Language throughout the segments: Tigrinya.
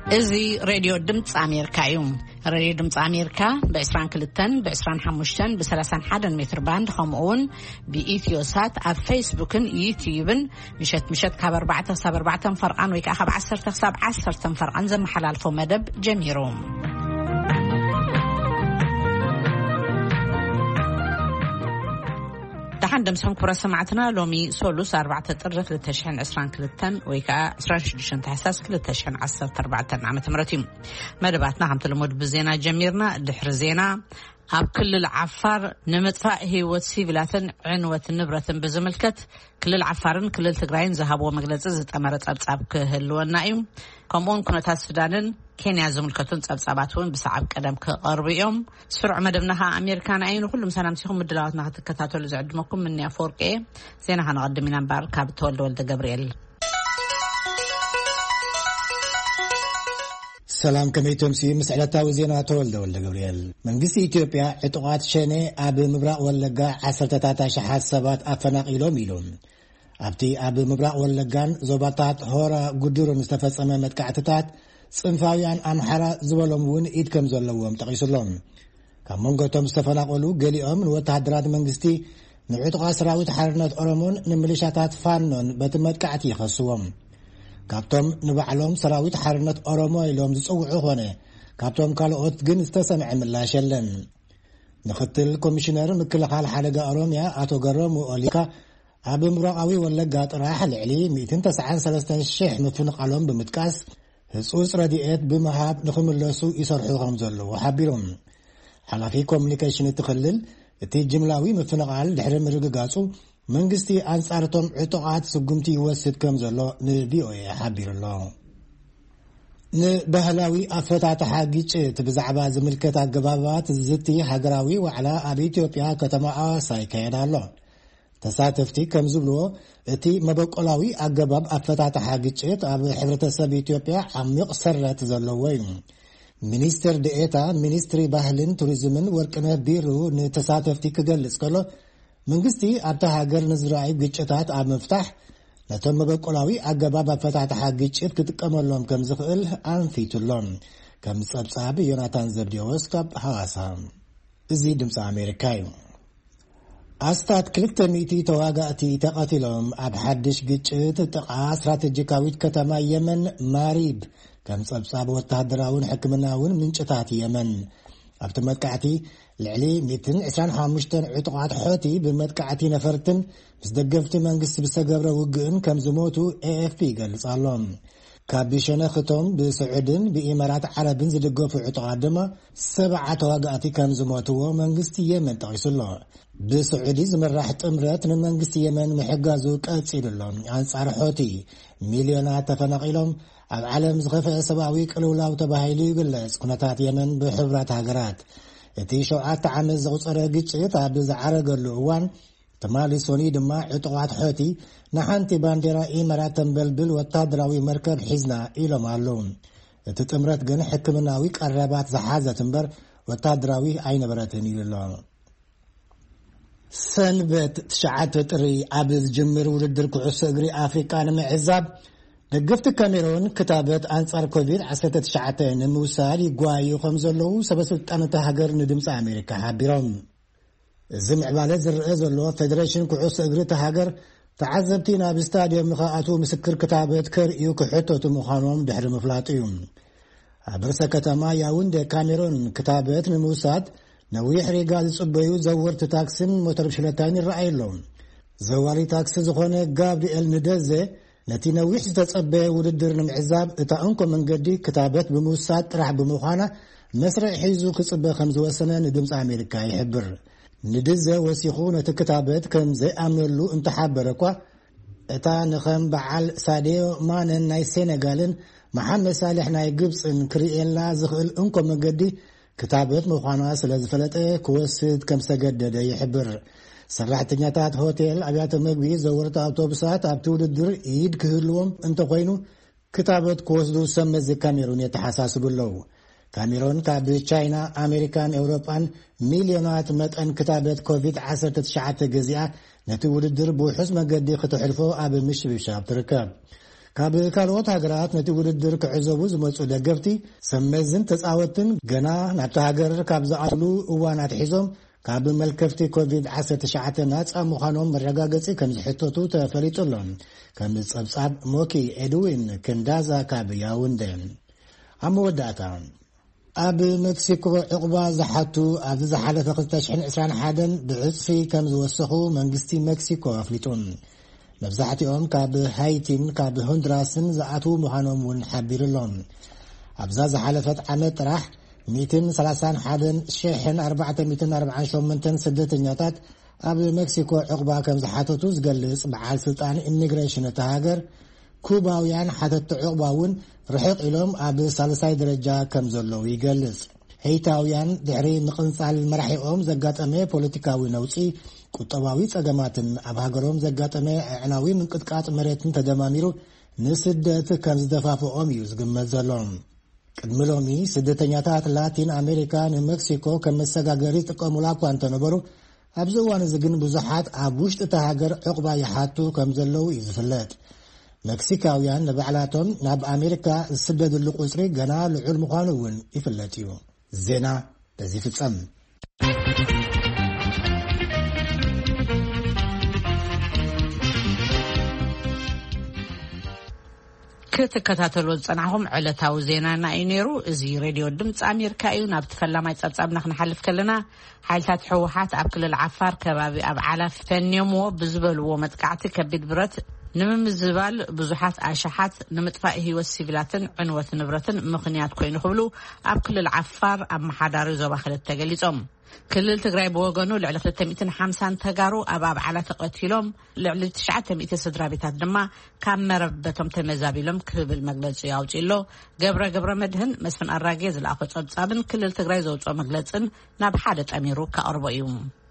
ازي راديو دمص امريكا يوم راديو دمص امريكا ب22 ب25 ب31 متر باند خمون بايثيوسات على فيسبوك يوتيوب مشت كاب 4 فرقان ويك اخب 10 فرقان زم حلالفو مدب جميروم تحدم سهم كبرى سمعتنا لومي سولوس 4 طرف للتشحن 22 ويكا 26 تحساس كل التشحن 14 عام تمرتيم مدباتنا عم تلمود بزينا جميرنا دحر زينا اب كل العفار نمطفاء هيوت سيفلاتن عنوة نبرة بزملكت كل العفارن كل التقراين ذهبوا مجلس زتأمرت أبصاب كهلونا يوم كمون كنت السودان كينيا زملكتون صبصاباتون بصعب قدم كقربيهم سرع مدبنها امريكان عين وكلهم سلام سيهم مدلاتنا تكتاتلو زعدمكم من فورقي زينا هنقدم لنا بار كابتول ولد جبريل سلام كميتم سي مسعلتا وزينا تولد ولد جبريل من قصي إثيوبيا عطقات شني أب مبرق ولقا 10 سبات أفناقيلو ميلون أبتي أب مبرق ولقان زوباتات هورا قدور مستفز أمامت كعتتات صنفاويان أمحرا زولومون إيد كم زولوهم تقيسلون كم منقوتهم استفناقلو قليهم من وتحدرات منقستي نعطقا سراوت حرنات أرمون نملشاتات فانون بتمت كعتي خصوهم كابتم نبعلهم سراويت حرنت أرمو إلهم زصوعو هونه كابتم كالوت جن استسمع ملا شلن نختل كوميشنر مكلخال حلقة أروميا أتو قرمو أوليكا أب مراقاوي ولقات راح العلي 293 شيح مفنق عليهم بمتكاس هسوس رديئات بمهاب نخم اللاسو يصرحوهم زلو وحابيرهم حلافي كومينيكيشن تخلل تي جملاوي مفنق على دحر مرقاقاسو منقستي أنصارتهم عطقات سقمتي وسد كم زلو نبيعي حابير الله نبهلاوي أفتات حاجيش تبزعبا زملكة قبابات الزتي حقراوي وعلى أبي إثيوبيا كتماء سايكايد الله تساتفتي كم زبلو اتي مبقلاوي أقباب أفتات حاجيش أبي حبرة سب إثيوبيا عميق سرات زلوين منيستر دئتا منيستري باهلين توريزمن وركنا بيرو نتساتفتي كجلس كله منقستي أبتا هاجر نزراعي بجتات عم مفتاح لتم بقلاوي أجباب فتحت حاجيت كتكمل لهم كم زخيل عن فيتلون كم صاب يوناتان زبديوس كب حواسام زيد مس أمريكاي أستاد كلتميتي تواجأتي تقاتلهم أبحدش جت تقع استراتيجيكاويت كتما يمن ماريب كم صاب وتهدراون حكمناون من جتات يمن أبتمتكعتي العلي 225 عطقات حوتي بمتكعتي نفرتن بس دقفت منقس بسقبرة وقن كم زموتو AFP قال صالون كابيشنا ختم بسعودن بإمارات عرب زدقوا في عطقات دما 7 واقعتي كم زموتو منقستي يمن تغيسلو بسعودي زمراح تمرت من منقستي يمن محقازو كاتسيل اللهم عن صار حوتي مليونات تفنقيلهم العالم زغفة سباوي قلولاو تباهيلو يقلس كنتات يمن بحبرات هاقرات اتي شوعات عامل زغصر قيتشيت عبز عرقلو عوان تمالي سوني دما عطوات حوتي نحانتي باندرا إمارات بلبل وتادراوي مركب حزنا إلو معلوم تتمرت قن حكمناوي قربات زحازة تنبر وتادراوي عين براتني لله سنبت تشعات تري عبز جمر ولدر كعوس اقري أفريقان معزاب دقفت كاميرون كتابت أنصار كوفيد 19 موسال يقوايو خمزلو سبسلطان تهاجر ندمس أمريكا حابيرون زمع بالز الرئيزلو فدريشن كعوس اقري تهاجر تعذبتينا باستاديوم مخاطو مسكر كتابت كرئيو كحطوت مخانوم دحر مفلاطيوم عبرسة كتما ياوند كاميرون كتابت موساد نويح ريقال صبيو زورت تاكسن متربشلتاني الرأي لهم زواري تاكس زخونة قابل الندزة نتي نويح تتصبي وددر نمعزاب اتا من قدي كتابت بموساد راح بمخانة مسرع حيزو كتصبي 5 سنة ندمس أمريكا يحبر ندزة وسيخونة كتابت كم زي أمرلو انتحابركوا اتا نخم بعال ساديو مانن ناي سينغالن محمد صالح ناي قبس انكريئن لا زخل من قدي كتابت مخانة سلازفلت كوسد كم سجدد يحبر سرعتنياتات هوتيل أبيات مقبي زورت أوتوبسات أبتود الدر إيد كهلوم انت قوينو كتابت كوسدو سمز كاميرون يتحساسب اللو كاميرون كابي تشاينا أمريكان أوروبان مليونات متن كتابت كوفيد 19 جزيئة نتود الدر بوحس مقدي خطو حلفو أبي مش بشاب تركب ካብ ካልኦት ሃገራት ነቲ ውድድር ክዕዘቡ ዝመጹ ደገፍቲ ሰመዝን ተጻወትን ገና ናብቲ ሃገር ካብ ዝኣትሉ እዋናት ሒዞም ካብ መልከፍቲ ኮቪድ-19 ናጻ ምዃኖም መረጋገጺ ከም ዝሕተቱ ተፈሊጡሎም ከም ጸብጻብ ሞኪ ኤድዊን ክንዳዛ ካብ ያውንደ ኣብ መወዳእታ ኣብ ሜክሲኮ ዕቁባ ዝሓቱ ኣብዚ ዝሓለፈ 2021 ብዕጽፊ ከም ዝወሰኹ መንግስቲ ሜክሲኮ ኣፍሊጡ መብዛሕትኦም ካብ ሃይቲን ካብ ሆንዱራስን ዝኣትዉ ምዃኖም እውን ሓቢሩሎም ኣብዛ ዝሓለፈት ዓመት ጥራሕ 131,448 ስደተኛታት ኣብ ሜክሲኮ ዕቁባ ከም ዝሓተቱ ዝገልጽ በዓል ስልጣን ኢሚግሬሽን እቲ ሃገር ኩባውያን ሓተቲ ዕቁባ እውን ርሕቕ ኢሎም ኣብ ሳልሳይ ደረጃ ከም ዘለዉ ይገልጽ ሄይታውያን ድሕሪ ምቕንጻል መራሒኦም ዘጋጠመ ፖለቲካዊ ነውፂ ቁጠባዊ ጸገማትን ኣብ ሃገሮም ዘጋጠመ ዕዕናዊ ምንቅጥቃጥ መሬትን ተደማሚሩ ንስደት ከም ዝደፋፍኦም እዩ ዝግመት ዘሎ ቅድሚ ሎሚ ስደተኛታት ላቲን ኣሜሪካ ንሜክሲኮ ከም መሰጋገሪ ዝጥቀሙላ እኳ እንተነበሩ ኣብዚ እዋን እዚ ግን ብዙሓት ኣብ ውሽጢ እቲ ሃገር ዕቁባ ይሓቱ ከም ዘለዉ እዩ ዝፍለጥ ሜክሲካውያን ንባዕላቶም ናብ ኣሜሪካ ዝስደድሉ ቁፅሪ ገና ልዑል ምዃኑ እውን ይፍለጥ እዩ ዜና በዚ ፍጸም ክትከታተሉ ዝጸናሕኩም ዕለታዊ ዜናና እዩ ነይሩ እዚ ሬድዮ ድምፂ ኣሜሪካ እዩ ናብ ተፈላማይ ጸብጻብና ክንሓልፍ ከለና ሓይልታት ሕወሓት ኣብ ክልል ዓፋር ከባቢ ኣብ ዓላፍ ፈንዮምዎ ብዝበልዎ መጥቃዕቲ ከቢድ ብረት ንምምዝባል ብዙሓት ኣሻሓት ንምጥፋእ ህይወት ሲቪላትን ዕንወት ንብረትን ምኽንያት ኮይኑ ክብሉ ኣብ ክልል ዓፋር ኣብ መሓዳሪ ዞባ 2 ተገሊጾም ክልል ትግራይ ብወገኑ ልዕሊ 250 ተጋሩ ኣብ ዓላ ተቐቲሎም ልዕሊ 900 ስድራ ቤታት ድማ ካብ መረበቶም ተመዛቢሎም ክብል መግለጺ ያውጪሎ ገብረ መድህን መስፍን ኣራጌ ዝለኣኾ ጸብጻብን ክልል ትግራይ ዘውጽኦ መግለጽን ናብ ሓደ ጠሚሩ ካቀርቦ እዩ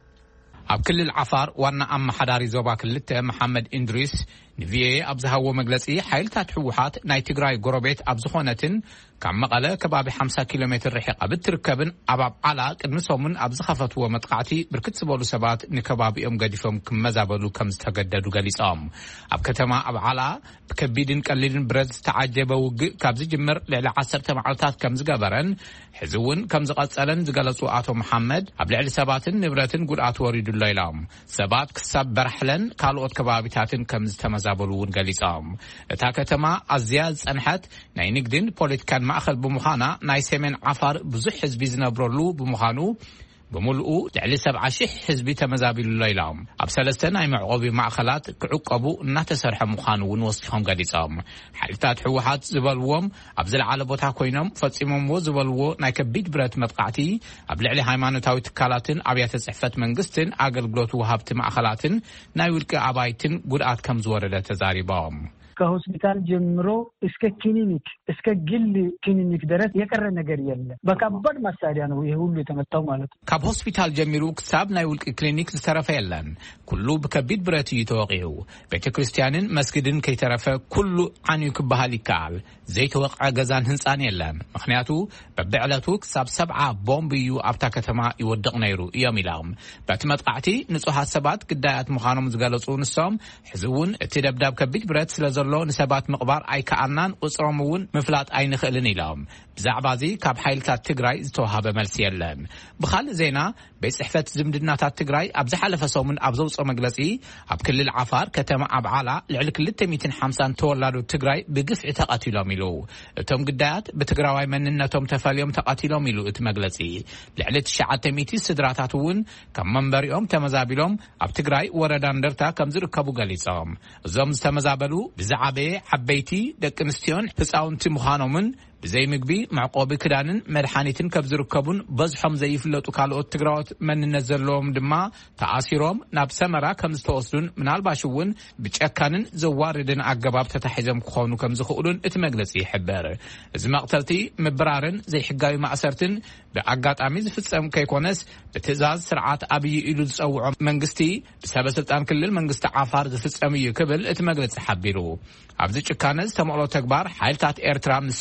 ኣብ ክልል ዓፋር ዋና ኣመሓዳሪ ዞባ 2 መሐመድ ኢንድሪስ ንቪኤ ኣብ ዝሃቦ መግለጺ ሓይልታት ሕወሓት ናይ ትግራይ ጎረቤት ኣብ ዝኾነትን ካብ መቐለ ከባቢ 50 ኪሎ ሜትር ርሒቕ ኣብ እትርከብን ኣብ ዓላ ቅድሚ ሰሙን ኣብ ዝኸፈትዎ መጥቃዕቲ ብርክት ዝበሉ ሰባት ንከባቢኦም ገዲፎም ክመዛበሉ ከም ዝተገደዱ ገሊጾም ኣብ ከተማ ኣብ ዓላ ብከቢድን ቀሊልን ብረት ዝተዓጀበ ውግእ ካብ ዝጅምር ልዕሊ 10 መዓልታት ከም ዝገበረን ሕዚ እውን ከም ዝቐጸለን ዝገለጹ ኣቶ መሐመድ ኣብ ልዕሊ ሰባትን ንብረትን ጉድኣት ወሪዱሎ ኢሎም ሰባት ክሳብ በራሕለን ካልኦት ከባቢታትን ከም ዝተመዛበሉ እውን ገሊጾም እታ ከተማ ኣዝያ ዝጸንሐት ናይ ንግድን ፖለቲካን ማእኸል ብምዃና ናይ ሰሜን ዓፋር ብዙሕ ህዝቢ ዝነብረሉ ብምዃኑ بملؤ لعلي 70,000 حزب تمزابيل ليلام أبسلست ناي معقوب معخلات كعقبو نتسرح مخانون وصفهم قديسام حالتات حوحات زبالوهم أبزل على بوتها كوينم فتسمهم وزبالو ناي كبيد برات مدقعتي أبلعلي هايمانوتاوي تكالاتن أبيات صحفة منقستن أقل بلوت وهابت معخلاتن ناي ولك أبايتن قرآت كم زوردة تزاريبام ከሆስፒታል ጀምሮ እስከ ክሊኒክ እስከ ግል ክሊኒክ ድረስ የቀረ ነገር የለም በከባድ መሳሪያ ነው ይሄ ሁሉ የተመታው ማለት ነው ካብ ሆስፒታል ጀምሮ ክሳብ ናይ ውልቅ ክሊኒክ ዝተረፈ የለን ኩሉ በከቢድ ብረት ይተወቂው ቤተክርስቲያንን መስጊድን ከይተረፈ ኩሉ ዓንዩ ክበሃል ይካል ዘይተወቅዐ ገዛን ህንጻን የለን ምክንያቱ በብዕለቱ ክሳብ 7 ቦምብ እዩ ኣብታ ከተማ ይወድቕ ነይሩ እዮም ኢሎም በትመጥቃዕቲ ንጹሃት ሰባት ግዳያት ምዃኖም ዝገለጹ ንሶም ሕዝውን እቲ ደብዳብ ከቢድ ብረት ስለዘሎ ንሰባት መቅባር ኣይከኣልናን ቁጽሮምውን ምፍላጥ ኣይንኽእልን ኢሎም ብዛዕባዚ ካብ ሓይልታት ትግራይ ዝተወሃበ መልሲ የለን ብኻልእ ዜና ቤት ጽሕፈት ዝምድናታት ትግራይ ኣብ ዝሓለፈ ሰሙን ኣብ ዘውጽኦ መግለጺ ኣብ ክልል ዓፋር ከተማ ኣብዓላ ልዕሊ 250 ተወላዱ ትግራይ ብግፍዒ ተቐቲሎም ኢሉ እቶም ግዳያት ብትግራዋይ መንነቶም ተፈልዮም ተቐቲሎም ኢሉ እቲ መግለጺ ልዕሊ 900 ስድራታት እውን ከም መንበሪኦም ተመዛቢሎም ኣብ ትግራይ ወረዳ እንደርታ ከም ዝርከቡ ገሊጾም እዞም ዝተመዛበሉ ብዛዕበየ ዓበይቲ ደቂ ኣንስትዮን ህፃውንቲ ምዃኖምን ብዘይ ምግቢ معقوب ክዳንን መድሓኒትን ካብ ዝርከቡን በዝሖም ዘይፍለጡ ካልኦት ትግራዎት መንነት ዘለዎም ድማ ተኣሲሮም ናብ ሰመራ ከም ዝተወስዱን ምናልባሽ እውን ብጨካንን ዘዋርድን ኣገባብ ተታሒዞም ክኾኑ ከም ዝኽእሉን እቲ መግለጺ ይሕብር እዚ መቕተልቲ ምብራርን ዘይሕጋዊ ማእሰርትን ብኣጋጣሚ ዝፍጸም ከይኮነስ ብትእዛዝ ስርዓት ኣብይ ኢሉ ዝጸውዖ መንግስቲ ብሰበስልጣን ክልል መንግስቲ ዓፋር ዝፍጸም እዩ ክብል እቲ መግለጺ ሓቢሩ ኣብዚ ጭካነ ዝተመቕሎ ተግባር ሓይልታት ኤርትራ ምስታፎም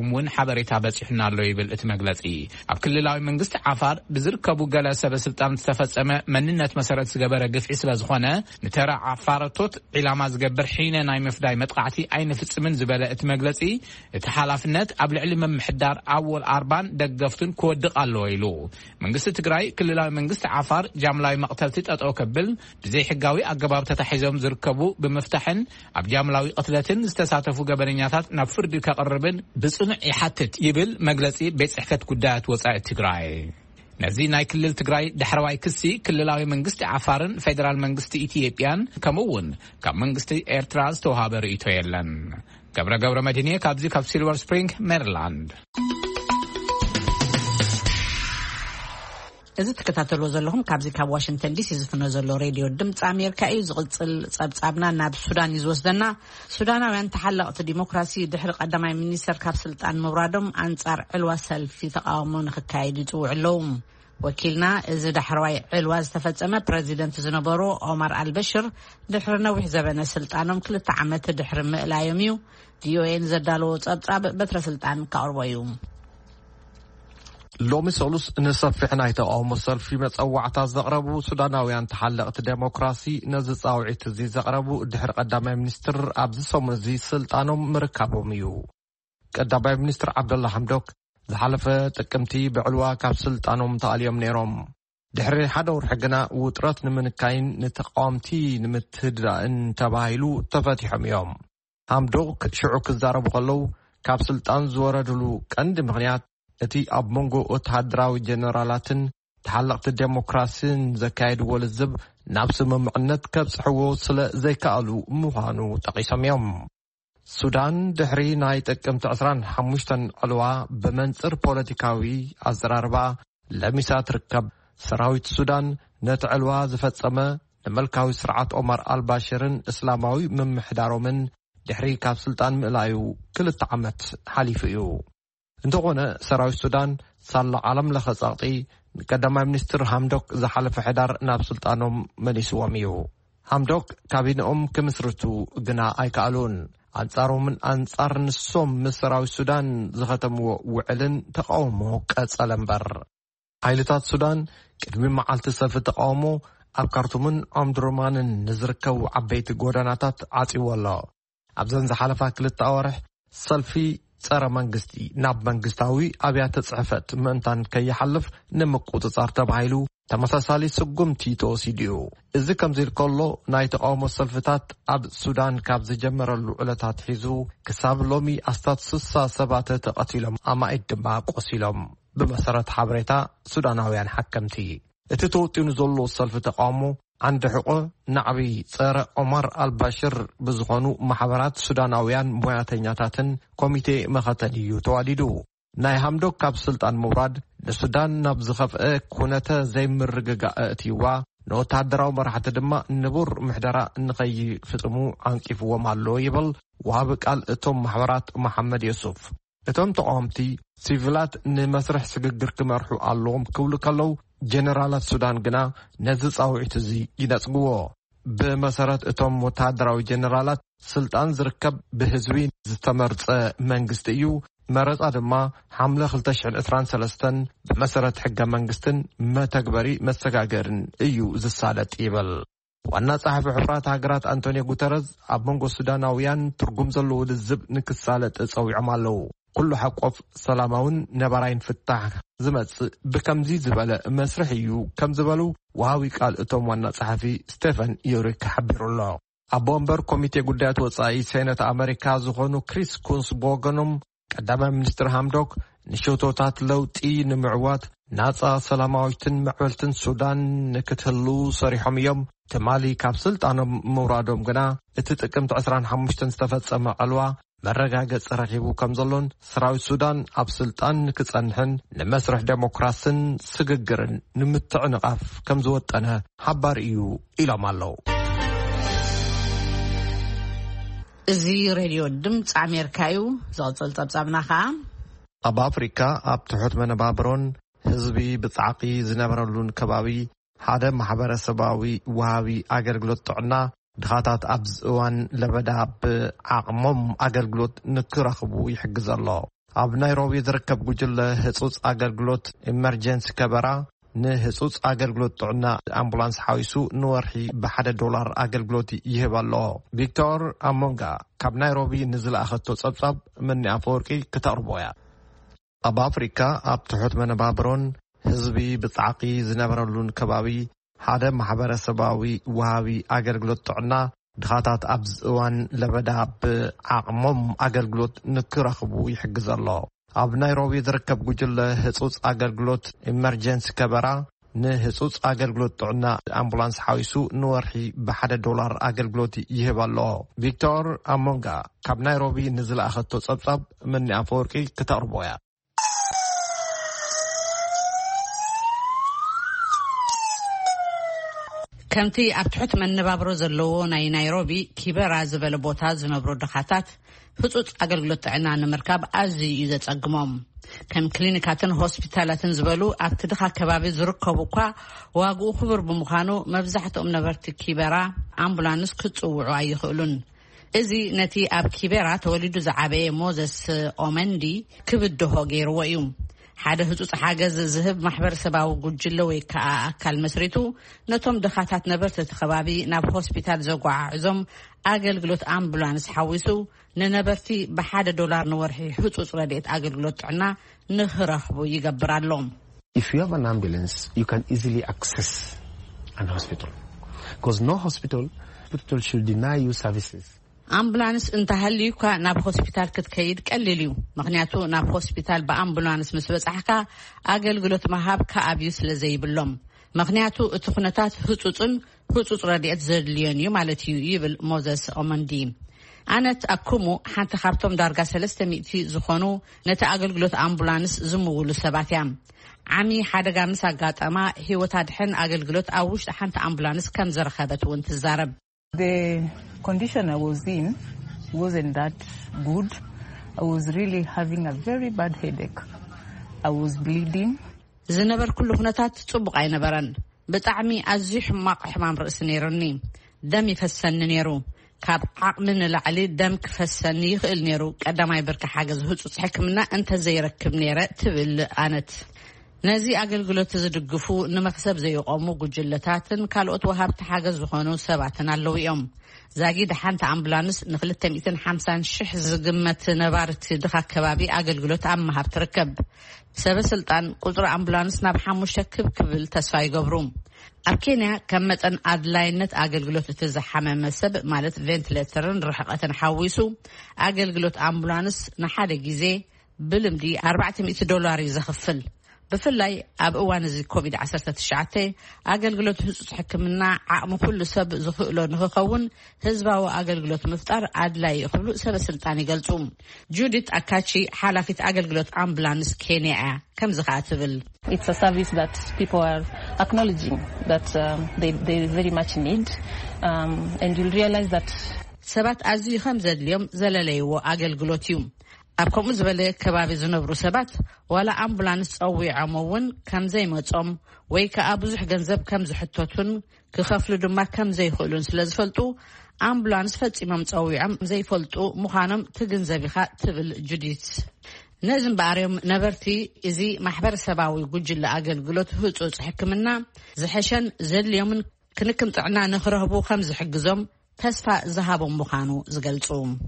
ውን ሓበሬታ በጽሕና ኣሎ ይብል እቲ መግለጺ ኣብ ክልላዊ መንግስቲ ዓፋር ብዝርከቡ ገለ ሰበስልጣን ዝተፈጸመ መንነት መሰረት ዝገበረ ግፍዒ ስለ ዝኾነ ንተራ ዓፋረቶት ዒላማ ዝገብር ሒነ ናይ ምፍዳይ መጥቃዕቲ ኣይንፍጽምን ዝበለ እቲ መግለጺ እቲ ሓላፍነት ኣብ ልዕሊ መምሕዳር ኣወል ኣርባን ደገፍቱን ክወድቕ ኣለዎ ኢሉ መንግስቲ ትግራይ ክልላዊ መንግስቲ ዓፋር ጃምላዊ መቕተልቲ ጠጠው ከብል ብዘይ ሕጋዊ ኣገባብ ተታሒዞም ዝርከቡ ብምፍታሕን ኣብ ጃምላዊ ቅትለትን ዝተሳተፉ ገበነኛታት ናብ ፍርዲ ከቅርብን ብጽኑዕ ይሓትት ይብል መግለጺ ቤት ጽሕፈት ጉዳያት ወጻኢ ትግራይ ነዚ ናይ ክልል ትግራይ ድሕረዋይ ክሲ ክልላዊ መንግስቲ ዓፋርን ፌደራል መንግስቲ ኢትዮጵያን ከምኡውን ካብ መንግስቲ ኤርትራ ዝተዋሃበ ርእይቶ የለን ገብረ መድህኔ ካብዚ ካብ ሲልቨር ስፕሪንግ ሜሪላንድ እዚ ተከታተልዎ ዘለኹም ካብዚ ካብ ዋሽንግተን ዲሲ ዝፍኖ ዘሎ ሬድዮ ድምፂ ኣሜሪካ እዩ ዝቕጽል ጸብጻብና ናብ ሱዳን ይዝወስደና ሱዳናውያን ተሓለቕቲ ዲሞክራሲ ድሕሪ ቀዳማይ ሚኒስተር ካብ ስልጣን ምውራዶም ኣንጻር ዕልዋ ሰልፊ ተቃውሞ ንኽካየድ ይጽውዑ ኣለዉ ወኪልና እዚ ዳሕረዋይ ዕልዋ ዝተፈጸመ ፕሬዚደንት ዝነበሩ ኦማር አልበሽር ድሕሪ ነዊሕ ዘበነ ስልጣኖም 2 ዓመት ድሕሪ ምእላዮም እዩ ቪኦኤን ዘዳለዎ ጸብጻብ በትረ ስልጣን ካቅርቦ እዩ لومي سولوس نصفح نايتا أو مصرفي متصوعتا زغربو سوداناويان تحلقت ديمقراسي نزصاوعي تزي زغربو دحر قدامي منستر أبز سومزي سلطانهم مركبو ميو قدامي منستر عبد الله حمدوك زحلفة تكمتي بعلوا كاب سلطانهم تاليوم نيروم دحر حدور حقنا وطرات نمنكاين نتقامتي نمتهدرا انتباهيلو تفاتيحهم يوم حمدوك شعوك الزاربو قلو كاب سلطان زوردلو كند مغنيات እቲ ኣብ መንጎ ወተሃደራዊ ጀነራላትን ተሓለቕቲ ዴሞክራሲን ዘካየድ ወልዝብ ናብ ስምምዕነት ከብጽሕዎ ስለ ዘይከኣሉ ምዃኑ ጠቂሶም እዮም ሱዳን ድሕሪ ናይ ጥቅምቲ 25 ዕልዋ ብመንጽር ፖለቲካዊ ኣዘራርባ ለሚሳ ትርከብ ሰራዊት ሱዳን ነቲ ዕልዋ ዝፈጸመ ንመልካዊ ስርዓት ኦማር አልባሽርን እስላማዊ ምምሕዳሮምን ድሕሪ ካብ ስልጣን ምእላዩ 2 ዓመት ሓሊፉ እዩ እንተኾነ ሰራዊት ሱዳን ሳላ ዓለም ለኸጻቕጢ ቀዳማይ ሚኒስትር ሃምዶክ ዝሓለፈ ሕዳር ናብ ስልጣኖም መሊስዎም እዩ ሃምዶክ ካቢነኦም ክምስርቱ ግና ኣይከኣሉን አንጻሮምን አንጻር ንሶም ምስራዊ ሱዳን ዝኸተምዎ ውዕልን ተቃውሞ ቀጸለ እምበር ኃይልታት ሱዳን ቅድሚ መዓልቲ ሰልፊ ተቃውሞ ኣብ ካርቱምን ኦምድሩማንን ንዝርከቡ ዓበይቲ ጎደናታት ዓጺዎ ኣሎ ኣብዘን ዝሓለፋ 2 ኣዋርሕ ሰልፊ ጸረ መንግስቲ ናብ መንግስታዊ ኣብያተ ጽሕፈት ምእንታን ከይሓልፍ ንምቁጽጻር ተባሂሉ ተመሳሳሊ ስጉምቲ ተወሲድዩ እዚ ከምዚል ከሎ ናይ ተቃውሞ ሰልፍታት ኣብ ሱዳን ካብ ዝጀመረሉ ዕለታት ሒዙ ክሳብ ሎሚ ኣስታት 60 ሰባት ተቐቲሎም ኣማኢት ድማ ቆሲሎም ብመሰረት ሓበሬታ ሱዳናውያን ሓከምቲ እቲ ተወጢኑ ዘሎ ሰልፊ ተቃውሞ عند حقوق نعبي صار عمر البشر بزخونو محبرات سوداناويان موياتنياتاتن كوميتي مختليو تواليدو ناي حمدوك كاب سلطان مراد لسودان نبزخف كونتا زي مرغغا اتيوا نو تادراو مرحت دما نبور محدرا نقي فطمو انقفو مالو يبل وابقال اتم محبرات محمد يوسف اتم تقامتي سيفلات نمسرح سغغر كمرحو اللوم كولو كلو جنرالات سودان جنا نزل صاوعت زي ينصغو بمسارات اتم وتعدراو جنرالات سلطان زركب بهزوين زتمرص منغستيو مرص ادما حمله 2023 بمسارات حق منغستن ما تكبري مسغاغرن ايو زسالت يبل وانا صاحب حفرات هاجرات انطونيو غوترز اب منغو سوداناويان ترغم زلو لزب نكسالت صويع مالو كل حقوف سلاماون نبراين فتح زمت بكمزي زباله مسرحيو كم زبالو وهاوي قال اتم وانا صحفي ستيفن يوريك حبير الله ابومبر كوميتي غدات وصاي سينات امريكا زخونو كريس كونس بوغنوم قدام منستر هامدوك نشوتوتات لوطي نمعوات ناصا سلاماويتن معولتن سودان نكتلو صريحهم يوم تمالي كابسل انا مرادهم غنا اتتقمت 15 استفصم علوا مرغاغص رخيبو كمزلون سراويت سودان اب سلطان كصنحن لمسرح ديمقراسن سغغرن نمتعنقاف كمزوطنه حبار ايو إلامالو زي راديو دمص امريكايو زوصل صبصبناخا اب افريكا اب تحت منبابرون حزبي بصعقي زنبرلون كبابي حدا محبرسباوي وهابي اغرغلوت طعنا دخاتات أبز وان لبدا بعقمم أجلجلوت نكرخبو يحجز الله ኣብ ናይሮቢ ዝርከብ ጉጅለ ህጹጽ ኣገልግሎት ኢመርጀንሲ ከበራ ንህጹጽ ኣገልግሎት ጥዕና ኣምቡላንስ ሓዊሱ ንወርሒ $1 ኣገልግሎት ይህብ ኣሎ። ቪክቶር ኣሞንጋ ካብ ናይሮቢ ንዝለኣኸቶ ጸብጻብ መኒ ኣፈወርቂ ክተቕርቦያ። ኣብ ኣፍሪካ ኣብ ትሑት መነባብሮን ህዝቢ ብጻዕቂ ዝነበረሉን ከባቢ ሓደ ማሕበረሰባዊ ወሃቢ ኣገልግሎት ጥዕና ድኻታት ኣብ እዋን ለበዳ ብዓቕሞም ኣገልግሎት ንክረኽቡ ይሕግዝ ኣሎ። ኣብ ናይሮቢ ዝርከብ ጉጅለ ህጹጽ ኣገልግሎት ኢመርጀንሲ ከበራ ንህጹጽ ኣገልግሎት ጥዕና ኣምቡላንስ ሓዊሱ ንወርሒ $1 ኣገልግሎት ይህብ ኣሎ። ቪክቶር ኣሞንጋ ካብ ናይሮቢ ንዝለኣኸቶ ጸብጻብ መኒ ኣፈወርቂ ክተቕርቦያ። ከምቲ ኣብ ትሑት መነባብሮ ዘለዎ ናይ ናይሮቢ ኪበራ ዝበለ ቦታ ዝነብሩ ድኻታት ህጹጽ ኣገልግሎት ጥዕና ንምርካብ ኣዝዩ እዩ ዘጸግሞም። ከም ክሊኒካትን ሆስፒታላትን ዝበሉ ኣብቲ ድኻ ከባቢ ዝርከቡ እኳ ዋግኡ ክቡር ብምዃኑ መብዛሕትኦም ነበርቲ ኪበራ ኣምቡላንስ ክጽውዑ ኣይኽእሉን። እዚ ነቲ ኣብ ኪበራ ተወሊዱ ዝዓበየ ሞዘስ ኦመንዲ ክብድሆ ገይርዎ እዩ። ሓደ ህጹጽ ሓገዝ ዝህብ ማሕበረሰባዊ ጉጅለ ወይ ከዓ ኣካል መስሪቱ ነቶም ድኻታት ነበርቲ ከባቢ ናብ ሆስፒታል ዘጓዓዕዞም ኣገልግሎት ኣምቡላንስ ሓዊሱ ንነበርቲ $1 ንወርሒ ህጹጽ ረድኤት ኣገልግሎት ጥዕና ንኽረኽቡ ይገብር ኣሎ። If you have an ambulance, you can easily access an hospital because no hospital should deny you services. ኣምቡላንስ እንተሃልዩካ ናብ ሆስፒታል ክትከይድ ቀሊል እዩ። ምክንያቱ ናብ ሆስፒታል ብኣምቡላንስ ምስ በጻሕካ ኣገልግሎት መሃብ ከኣብዩ ስለ ዘይብሎም። ምክንያቱ እቲ ኩነታት ህጹጽ ረድኤት ዘድልዮን እዩ ማለት እዩ ይብል ሞዘስ ኦመንዲ። ኣነት ኣኩሙ ሓንቲ ካብቶም ዳርጋ 300 ዝኾኑ ነቲ ኣገልግሎት ኣምቡላንስ ዝምውሉ ሰባት እያ። ዓሚ ሓደጋ ምስ ኣጋጠማ ህይወት ኣድሕን ኣገልግሎት ኣብ ውሽጢ ሓንቲ ኣምቡላንስ ከም ዝረኸበት እውን ትዛረብ። The condition I was in wasn't that good. I was really having a very bad headache. I was bleeding. ዝነበር ኩሉ ኩነታት ጽቡቕ ኣይነበረን። ብጣዕሚ ኣዝዩ ሕማቕ ሕማም ርእሲ ነይሩኒ። ደም ይፈሰኒ ነይሩ። ካብ ዓቕሚ ንላዕሊ ደም ክፈሰኒ ይኽእል ነይሩ። ቀዳማይ ብርኪ ሓገዝ ህጹጽ ሕክምና እንተዘይረክብ ነይረ ትብል ኣነት። ነዚ ኣገልግሎት ዝድግፉ ንመክሰብ ዘይቆሙ ጉጅለታትን ካልኦት ወሃብቲ ሓገዝ ዝኾኑ ሰባትን ኣለዉ እዮም። ዛጊድ ሓንቲ ኣምቡላንስ ን250,000 ዝግመት ነባርቲ ድኻ ከባቢ ኣገልግሎት ኣብ ምሃብ ትርከብ። ሰበስልጣን ቁጥሪ ኣምቡላንስ ናብ 5 ክብል ተስፋ ይገብሩ። ኣብ ኬንያ ከም መጠን ኣድላይነት ኣገልግሎት እቲ ዝሓመመ ሰብ ማለት ቬንቲሌተርን ርሕቐትን ሓዊሱ ኣገልግሎት ኣምቡላንስ ንሓደ ግዜ ብልምዲ $400 ዘኽፍል። ብፍላይ ኣብ እዋን እዚ ኮቪድ-19 ኣገልግሎት ህጹጽ ሕክምና ዓቕሚ ኩሉ ሰብ ዝኽእሎ ንኽኸውን ህዝባዊ ኣገልግሎት ምፍጣር ኣድላይ ይኽብሉ ሰበስልጣን ይገልጹ። ጁዲት ኣካቺ ሓላፊት ኣገልግሎት ኣምቡላንስ ኬንያ ከም ዝኻትብል It's a service that people are acknowledging that they very much need and you'll realize that ሰባት ኣዝዩ ከም ዘድልዮም ዘለለይዎ ኣገልግሎት እዩ። ኣብ ከምኡ ዝበለ ከባቢ ዝነብሩ ሰባት ዋላ ኣምቡላንስ ጸዊዖም እውን ከም ዘይመጾም ወይ ከዓ ብዙሕ ገንዘብ ከም ዝሕተቱን ክኸፍሉ ድማ ከም ዘይኽእሉን ስለ ዝፈልጡ ኣምቡላንስ ፈጺሞም ጸዊዖም ዘይፈልጡ ምዃኖም ትግንዘቢኻ ትብል ጁዲት። ነዚ እምበኣርዮም ነበርቲ እዚ ማሕበረሰባዊ ጉጅለ ኣገልግሎት ህጹጽ ሕክምና ዝሕሸን ዘድልዮምን ክንክን ጥዕና ንኽረህቡ ከም ዝሕግዞም ተስፋ ዝሃቦም ምዃኑ ዝገልጹ።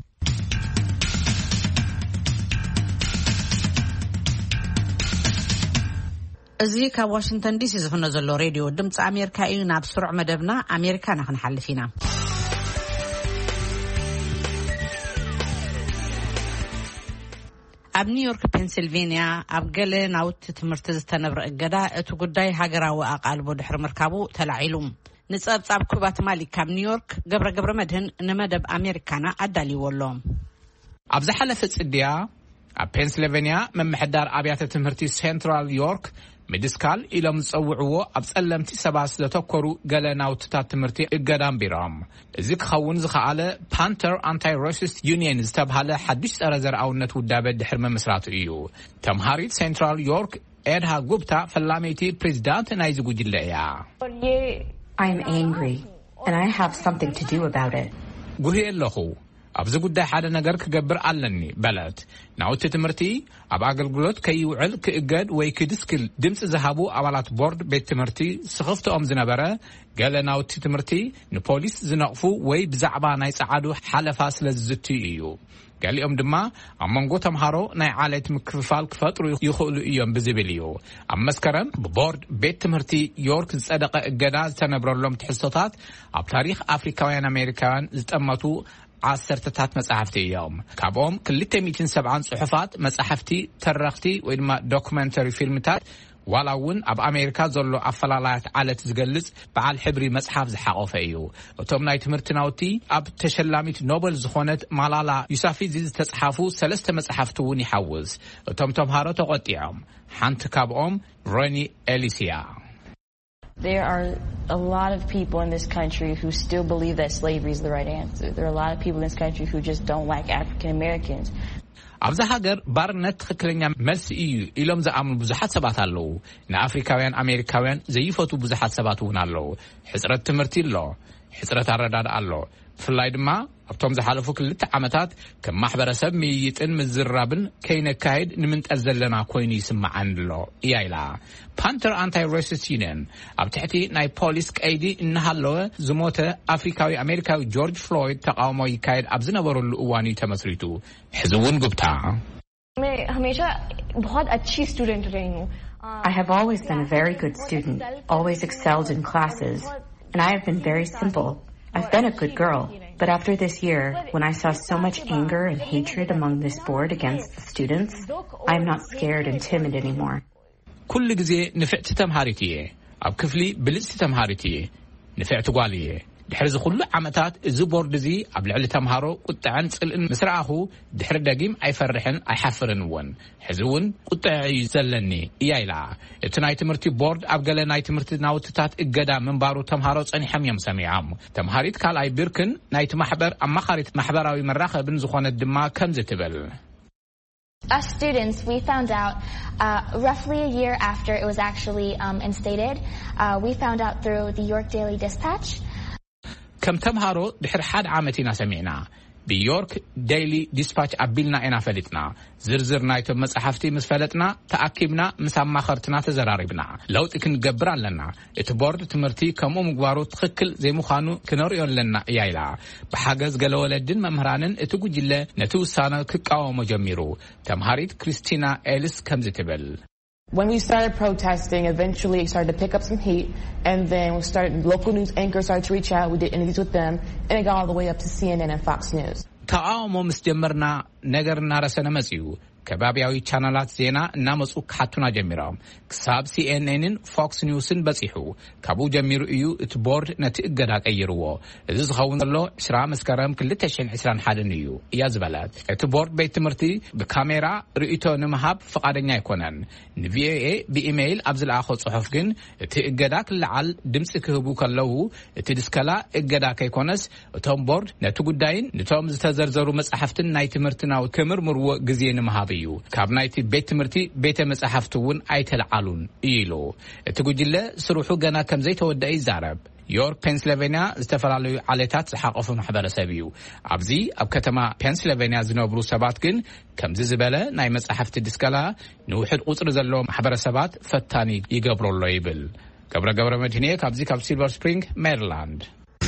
እዚ ካብ ዋሽንግተን ዲሲ ዝፍኖ ዘሎ ሬድዮ ድምፂ ኣሜሪካ እዩ። ናብ ስሩዕ መደብና ኣሜሪካ ንኽንሓልፍ ኢና። ኣብ ኒውዮርክ ፔንሲልቬንያ ኣብ ገለ ናውቲ ትምህርቲ ዝተነብረ እገዳ እቲ ጉዳይ ሃገራዊ ኣቓልቦ ድሕሪ ምርካቡ ተላዒሉ። ንጸብጻብ ኩባት ማሊክ ካብ ኒውዮርክ ገብረ መድህን ንመደብ ኣሜሪካና ኣዳልይዎ ኣሎ። ኣብ ዝሓለፈ ጽድያ ኣብ ፔንሲልቬንያ መምሕዳር ኣብያተ ትምህርቲ ሴንትራል ዮርክ ሚድስካል ኢሎም ዝጸውዕዎ ኣብ ጸለምቲ ሰባት ዘተኮሩ ገለ ናውትታት ትምህርቲ እገዳም ቢሮም። እዚ ክኸውን ዝኸኣለ ፓንተር አንታይ ራሲስት ዩኒየን ዝተባሃለ ሓድሽ ጸረ ዘርኣውነት ውዳበ ድሕሪ ምምስራቱ እዩ። ተምሃሪት ሴንትራል ዮርክ ኤድሃ ጉብታ ፈላሜይቲ ፕሬዚዳንት ናይዚ ጉጅለ እያ። I'm angry and I have something to do about it. ጉሂ ኣለኹ ኣብዚ ጉዳይ ሓደ ነገር ክገብር ኣለኒ በለት ናውቲ ትምህርቲ ኣብ ኣገልግሎት ከይውዕል ክእገድ ወይ ክድስክል ድምፂ ዝሃቡ ኣባላት ቦርድ ቤት ትምህርቲ ስኽፍቶኦም ዝነበረ ገለ ናውቲ ትምህርቲ ንፖሊስ ዝነቕፉ ወይ ብዛዕባ ናይ ጸዓዱ ሓለፋ ስለ ዝዝትዩ እዩ ገሊኦም ድማ ኣብ መንጎ ተምሃሮ ናይ ዓለት ምክፍፋል ክፈጥሩ ይኽእሉ እዮም ብዝብል እዩ ኣብ መስከረም ብቦርድ ቤት ትምህርቲ ዮርክ ዝጸደቐ እገዳ ዝተነብረሎም ትሕዝቶታት ኣብ ታሪኽ ኣፍሪካውያን ኣሜሪካውያን ዝጠመቱ ዓሰርተታት መጻሕፍቲ እዮም ካብኦም 270 ጽሑፋት መጻሕፍቲ ተረኽቲ ወይ ድማ ዶክመንተሪ ፊልምታት ዋላ እውን ኣብ ኣሜሪካ ዘሎ ኣፈላላያት ዓለት ዝገልጽ በዓል ሕብሪ መጽሓፍ ዝሓቆፈ እዩ እቶም ናይ ትምህርቲ ናውቲ ኣብ ተሸላሚት ኖበል ዝኾነት ማላላ ዩሳፊዚ ዝተጻሕፉ 3 መጽሓፍቲ እውን ይሓውስ እቶም ተምሃሮ ተቆጢዖም ሓንቲ ካብኦም ሮኒ ኤሊሲያ There are a lot of people in this country who still believe that slavery is the right answer. There are a lot of people in this country who just don't like African Americans. ኣብዚ ሃገር ባርነት ትክክለኛ መልሲ እዩ ኢሎም ዝኣምኑ ብዙሓት ሰባት ኣለዉ ንኣፍሪካውያን ኣሜሪካውያን ዘይፈቱ ብዙሓት ሰባት እውን ኣለዉ ሕፅረት ትምህርቲ ኣሎ ሕፅረት ኣረዳድ ኣሎ ብፍላይ ድማ ኣብቶም ዝሓለፉ 2 ዓመታት ከም ማሕበረሰብ ምይይጥን ምዝራብን ከይነካይድ ንምንጠል ዘለና ኮይኑ ይስማዓን ኣሎ እያ ኢላ ፓንተር አንታይ ሬሲስት ዩኒየን ኣብ ትሕቲ ናይ ፖሊስ ቀይዲ እናሃለወ ዝሞተ ኣፍሪካዊ ኣሜሪካዊ ጆርጅ ፍሎይድ ተቃውሞ ይካየድ ኣብ ዝነበረሉ እዋን እዩ ተመስሪቱ ሕዚ እውን ጉብታ I have always been a very good student, always excelled in classes, and I have been very simple. I've been a good girl, but after this year, when I saw so much anger and hatred among this board against the students, I am not scared and timid anymore. كل ጊዜ ንፍዕቲ ተምሃሪት እየ ኣብ ክፍሊ ብልጽቲ ተምሃሪት እየ ንፍዕቲ ጓል እየ ድሕሪ ዝኹሉ ዓመታት እዚ ቦርድ እዚ ኣብ ልዕሊ ተምሃሮ ቁጥዕን ጽልእን ምስራኣኹ ድሕሪ ደጊም ኣይፈርሕን ኣይሓፍርን እውን ሕዚ እውን ቁጥዕ እዩ ዘለኒ እያ ኢላ እቲ ናይ ትምህርቲ ቦርድ ኣብ ገለ ናይ ትምህርቲ ናውትታት እገዳ ምንባሩ ተምሃሮ ጸኒሖም እዮም ሰሚዖም ተምሃሪት ካልኣይ ብርክን ናይቲ ማሕበር ኣማኻሪት ማሕበራዊ መራኸብን ዝኾነት ድማ ከምዚ ትብል As students, we found out roughly a year after it was actually instated, we found out through the York Daily Dispatch. كم تمهارو دحر حد عامتنا سمعنا بيورك ديلي ديسباتش أبيلنا إنا فلتنا زرزر نايتو مسحفتي مسفلتنا تأكبنا مسامخرتنا تزراربنا لو تكن جبران لنا اتبورد تمرتي كمو مقبارو تخكل زي مخانو كنوريون لنا يايلا بحاجز قالوا ولدين ممهرانن اتقو جلة نتوسانا كقاو مجميرو تمهاريت كريستينا إليس كمزتبل When we started protesting, eventually it started to pick up some heat, and then local news anchors started to reach out. We did interviews with them, and it got all the way up to CNN and Fox News. ተቃውሞ ምስ ጀመርና ነገር እናረሰነ መጽዩ ከባቢያዊ ቻናላት ዜና እናመጹ ካቱና ጀሚሮም ክሳብ ሲኤንኤንን ፎክስ ኒውስን በጽሑ ካብኡ ጀሚሩ እዩ እቲ ቦርድ ነቲ እገዳ ቀይርዎ እዚ ዝኸውን ዘሎ 20 መስከረም 2021 እዩ እያ ዝበለት እቲ ቦርድ ቤት ትምህርቲ ብካሜራ ርእይቶ ንምሃብ ፈቃደኛ ኣይኮነን ንቪኦኤ ብኢሜይል ኣብ ዝለኣኾ ጽሑፍ ግን እቲ እገዳ ክልዓል ድምፂ ክህቡ ከለዉ እቲ ድስከላ እገዳ ከይኮነስ እቶም ቦርድ ነቲ ጉዳይን ነቶም ዝተዘርዘሩ መጻሕፍትን ናይ ትምህርትናው ክምርምርዎ ግዜ ንምሃብ እዩ ካብ ናይቲ ቤት ትምህርቲ ቤተ መጻሕፍቲ እውን ኣይተለዓሉን ኢሉ እቲ ጉጅለ ስሩሑ ገና ከም ዘይተወደአ ይዛረብ ዮርክ ፔንስልቬንያ ዝተፈላለዩ ዓሌታት ዝሓቆፉ ማሕበረሰብ እዩ ኣብዚ ኣብ ከተማ ፔንስልቬንያ ዝነብሩ ሰባት ግን ከምዚ ዝበለ ናይ መጻሕፍቲ ድስከላ ንውሕድ ቁጽሪ ዘለዎ ማሕበረሰባት ፈታኒ ይገብረሎ ይብል ገብረ መድህኔ ካብዚ ካብ ሲልቨር ስፕሪንግ ሜሪላንድ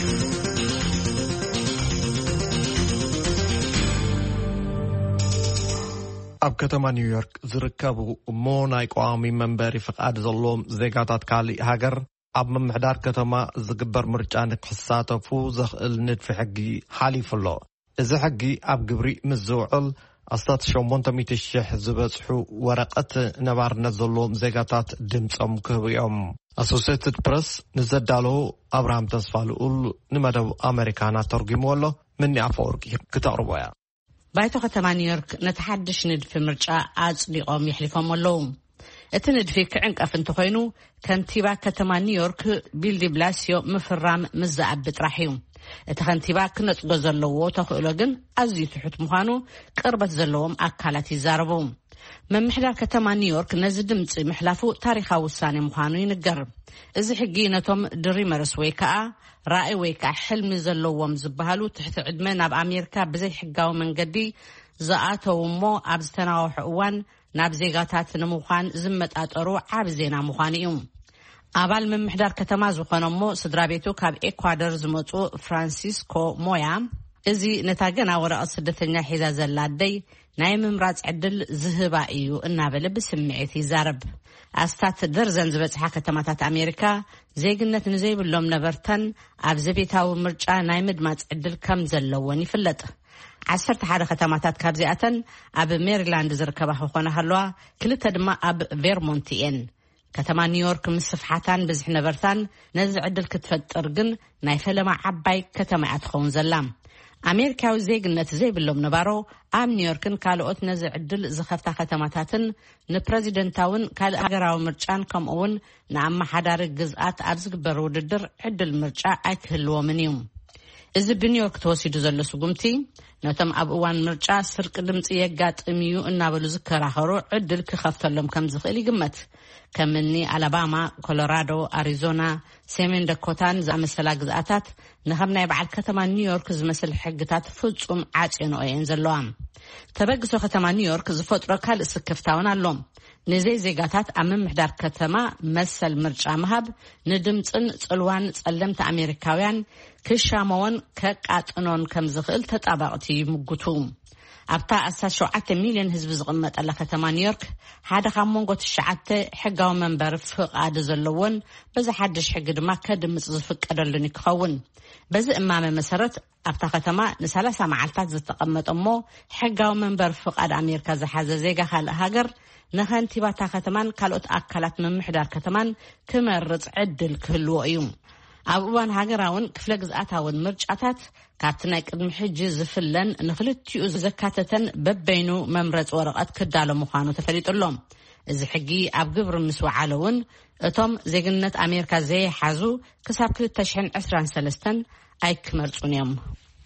ኣብ ከተማ ኒውዮርክ ዝርከቡ እሞ ናይ ቋሚ መንበሪ ፍቃድ ዘለዎም ዜጋታት ካልእ ሃገር ኣብ ምምሕዳር ከተማ ዝግበር ምርጫ ንክሳተፉ ዘኽእል ንድፊ ሕጊ ሓሊፉሎ እዚ ሕጊ ኣብ ግብሪ ምስ ዝውዕል 800,000 ዝበጽሑ ወረቐት ነባርነት ዘለዎም ዜጋታት ድምፆም ክህቡ እዮም ኣሶሲየትድ ፕረስ ንዘዳለዉ ኣብርሃም ተስፋልኡል ንመደብ ኣሜሪካና ተርጉምዎ ኣሎ ምኒ ኣፈወርቂ ክተቕርቦ እያ ባይቶ ከተማ ኒውዮርክ ነተሓድሽ ንድፊ ምርጫ ኣጽዲቆም ይሕሊፎም ኣለዉ እቲ ንድፊ ክዕንቀፍ እንተኾይኑ ከንቲባ ከተማ ኒውዮርክ ቢል ዲ ብላሲዮ ምፍራም ምዝኣብ ጥራሕ እዩ እቲ ከንቲባ ክነጽጎ ዘለዎ ተኽእሎ ግን ኣዝዩ ትሑት ምዃኑ ቅርበት ዘለዎም ኣካላት ይዛረቡ መምሕዳር ከተማ ኒውዮርክ ነዚ ድምጽ ምሕላፉ ታሪኻዊ ውሳኔ ምዃኑ ይንገር። እዚ ሕጊ ነቶም ድሪመርስ ወይ ከዓ ራእይ ወይ ከዓ ሕልሚ ዘለዎም ዝበሃሉ ትሕቲ ዕድመ ናብ ኣሜሪካ ብዘይ ሕጋዊ መንገዲ ዝኣተው እሞ ኣብ ዝተናውሑ እዋን ናብ ዜጋታት ንምዃን ዝመጣጠሩ ዓብ ዜና ምዃኑ እዩ። ኣባል መምሕዳር ከተማ ዝኾነ እሞ ስድራ ቤቱ ካብ ኤኳዶር ዝመጹ ፍራንሲስኮ ሞያ እዚ ነታ ገና ወረቐት ስደተኛ ሒዛ ዘላ ኣደይ ናይ ምምራጽ ዕድል ዝህባ እዩ እናበለ ብስምዒት ይዛረብ። ኣስታት ደርዘን ዝበጽሓ ከተማታት ኣሜሪካ ዜግነት ንዘይብሎም ነበርተን ኣብ ዘቤታዊ ምርጫ ናይ ምድማጽ ዕድል ከም ዘለዎን ይፍለጥ። 11 ከተማታት ካብዚኣተን ኣብ ሜሪላንድ ዝርከባ ክኾና ከለዋ 2 ድማ ኣብ ቬርሞንት እየን። ከተማ ኒውዮርክ ምስ ስፍሓታን ብዝሕ ነበርታን ነዚ ዕድል ክትፈጥር ግን ናይ ፈለማ ዓባይ ከተማ እያ ትኸውን ዘላ። ኣሜሪካዊ ዜግነት ዘይብሎም ነባሮ ኣብ ኒውዮርክን ካልኦት ነዚ ዕድል ዝኸፍታ ከተማታትን ንፕረዚደንታውን ካልእ ሃገራዊ ምርጫን ከምኡውን ንኣመሓዳሪ ግዝኣት ኣብ ዝግበር ውድድር ዕድል ምርጫ ኣይክህልዎምን እዩ። እዚ ብኒውዮርክ ተወሲዱ ዘሎ ስጉምቲ ነቶም ኣብ እዋን ምርጫ ስርቂ ድምፂ የጋጥም እዩ እናበሉ ዝከራኸሩ ዕድል ክኸፍተሎም ከም ዝኽእል ይግመት። ከምኒ ኣላባማ፣ ኮሎራዶ፣ ኣሪዞና፣ ሰሜን ዳኮታን ዝኣመሰላ ግዝኣታት ንኸም ናይ በዓል ከተማ ኒውዮርክ ዝመስል ሕግታት ፍጹም ዓጭኖ እየን ዘለዋ። ተበግሶ ከተማ ኒውዮርክ ዝፈጥሮ ካልእ ስክፍታውን ኣሎ። ንዘይ ዜጋታት ኣብ ምምሕዳር ከተማ መሰል ምርጫ ምሃብ ንድምፅን ጽልዋን ጸለምቲ ኣሜሪካውያን ክሻመውን ከቃጥኖን ከም ዝኽእል ተጣባቕቲ ይምግቱ። ኣብታ 17 ሚልዮን ህዝቢ ዝቕመጠላ ከተማ ኒውዮርክ ሓደ ካብ መንጎ 9 ሕጋዊ መንበር ፍቓድ ዘለዎን በዚ ሓድሽ ሕጊ ድማ ከድምፅ ዝፍቀደሉን ይክኸውን። በዚ እማመ መሰረት ኣብታ ከተማ ን30 መዓልታት ዝተቐመጠ እሞ ሕጋዊ መንበር ፍቓድ ኣሜሪካ ዝሓዘ ዜጋ ካልእ ሃገር ንኸንቲባታ ከተማን ካልኦት ኣካላት ምምሕዳር ከተማን ክመርጽ ዕድል ክህልዎ እዩ። ኣብ እዋን ሃገራውን ክፍለ ግዝኣታውን ምርጫታት ካብቲ ናይ ቅድሚ ሕጂ ዝፍለን ንኽልቲኡ ዘካተተን በበይኑ መምረጽ ወረቐት ክዳሎ ምዃኑ ተፈሊጡሎም። እዚ ሕጊ ኣብ ግብሪ ምስ ወዓለውን እቶም ዜግነት ኣሜሪካ ዘይሓዙ ክሳብ 2023 ኣይክመርጹን እዮም።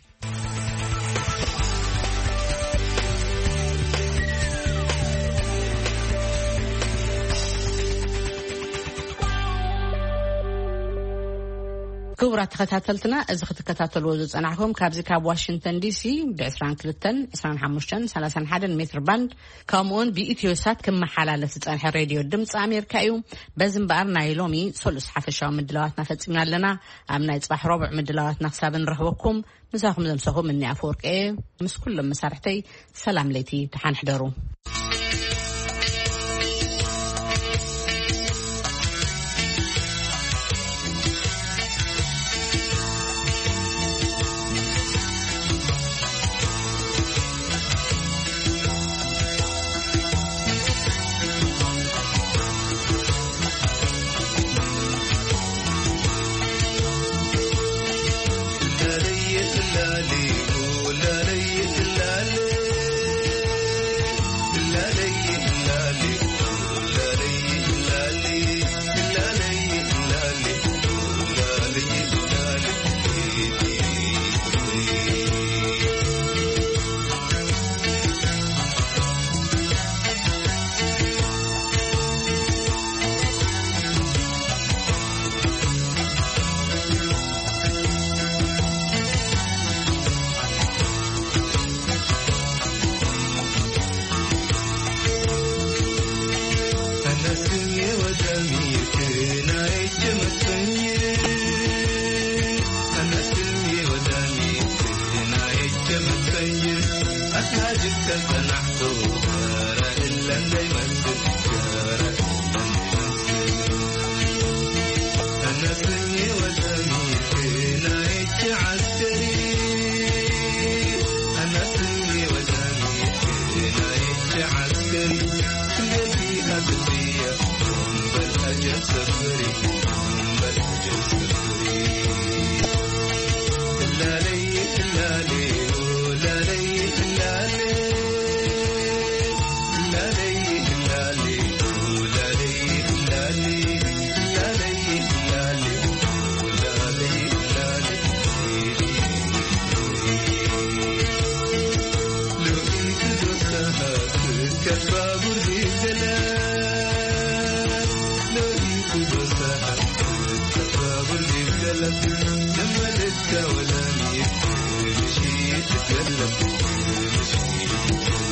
ክቡራት ተኸታተልትና እዚ ክትከታተልዎ ዝጸናሕኩም ካብዚ ካብ ዋሽንግተን ዲሲ ብ22 25 31 ሜትር ባንድ ከምኡውን ብኢትዮሳት ክመሓላለፍ ዝጸንሐ ሬድዮ ድምፂ ኣሜሪካ እዩ። በዚ እምበኣር ናይ ሎሚ ሰሉስ ሓፈሻዊ ምድላዋትና ፈጺምና ኣለና። ኣብ ናይ ጽባሕ ረቡዕ ምድላዋትና ክሳብ ንረኽበኩም ምሳኹም ዘምሰኹም እኒ ኣፈወርቂ ምስ ኩሎም መሳርሕተይ ሰላም ለይቲ ተሓንሕደሩ። تتقلب لما لسه ولا مشيت تتقلب